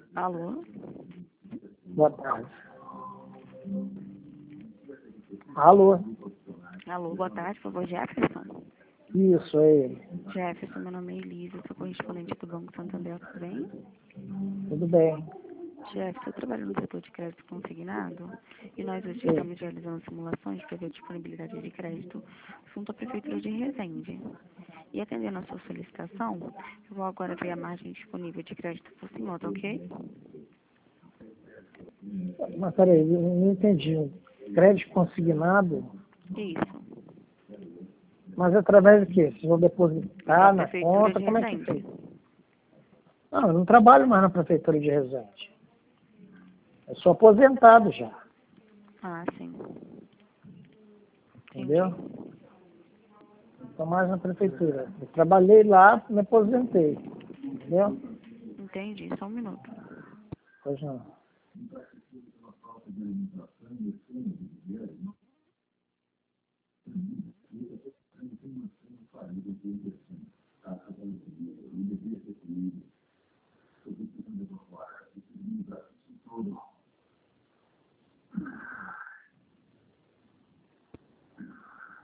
Alô? Boa tarde. Alô? Alô, boa tarde, por favor, Jefferson? Isso, é ele. Jefferson, meu nome é Elisa, sou correspondente do Banco Santander, tudo bem? Tudo bem. Jefferson, eu trabalho no setor de crédito consignado e nós hoje Sim. estamos realizando simulações para ver a disponibilidade de crédito junto à Prefeitura de Resende. E atendendo a sua solicitação, eu vou agora ver a margem disponível de crédito por senhor, tá ok? Mas peraí, eu não entendi. Crédito consignado, Isso, mas através do quê? Vocês vão da depositar na Prefeitura conta? de Como é que é Resende. feito? Não, eu não trabalho mais na Prefeitura de Resende. Eu sou aposentado já, Ah, sim. entendeu? Entendi. Estou mais na Prefeitura. Eu trabalhei lá, me aposentei, entendeu? Entendi, só um minuto. Pois não.